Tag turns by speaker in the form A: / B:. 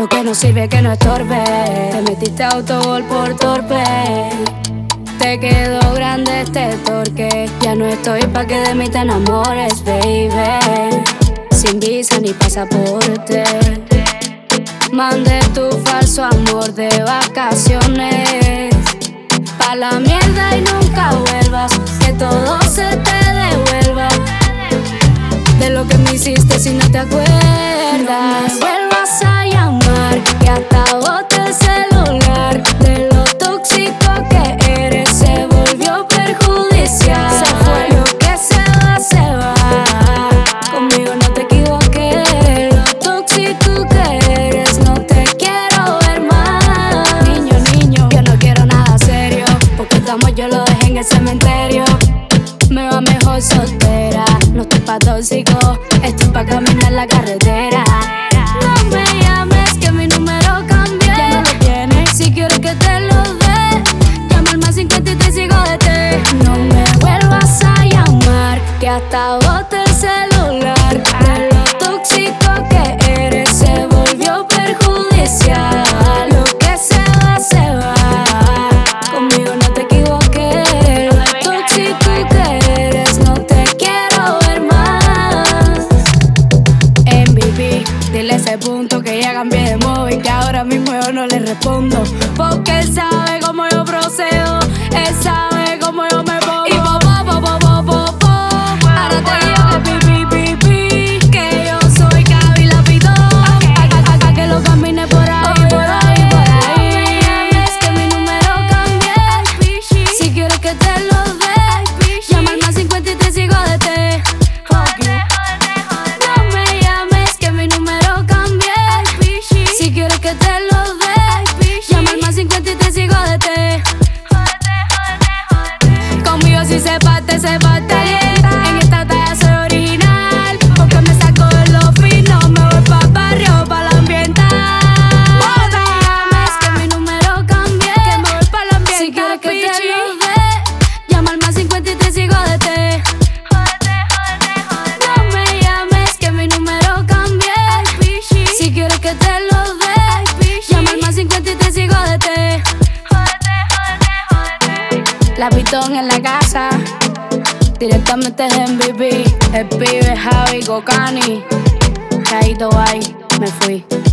A: Lo que no sirve que no estorbe. Te metiste a autogol por torpe. Te quedó grande este torque. Ya no estoy pa' que de mí te enamores, baby. Sin visa ni pasaporte. Mandé tu falso amor de vacaciones pa' la mierda y nunca vuelvas. Que todo se te devuelva de lo que me hiciste si no te acuerdas. No me vuelvas a llamar, que hasta boté el celular. De lo tóxico que eres se volvió perjudicial. Se fue lo que se va. Conmigo no te equivoqué. Lo tóxico que eres no te quiero ver más. Niño, yo no quiero nada serio, porque tu amor yo lo dejé en el cementerio. Me va mejor soltera. No estoy pa' tóxico, estoy pa' caminar la carretera. No me llames que mi número cambié. Ya no lo tienes, si quieres que te lo dé. Llama al más 50 y te sigo de té. No me vuelvas a llamar, que hasta boté el celular. De lo tóxico que eres se volvió perjudicial. Lo que se va. Conmigo no te equivoqué. Lo tóxico que eres no te quiero ver más. MVP, dile a ese punto que ya cambié de móvil, que ahora mismo yo no le respondo, porque él sabe cómo yo procedo. Él sabe cómo yo me pongo. Y ahora te digo que pi, que yo soy Gaby la pitón. A que lo camine por ahí, por ahí. Es que mi número cambié. Si quieres que te lo dé, llama al más 50 y te sigo de té. No me llames que mi número cambié. Si quieres que te lo dé, llama al más 50 y te sigo de té. Conmigo si se parte, se parte. En esta talla soy original, porque me saco de lo fino. Me voy pa' barrio, pa' la ambiental. No me llames que mi número cambié, que me voy pa' la ambiental. Si quieres que te lo dé, llama al más 50 y te sigo de té. No me llames que mi número cambié. Si quieres que te lo dé, llama al más 50 y te sigo de té. La pitón en la casa, directamente de MVP. El pibe Javi Gocani. Caído ahí, me fui.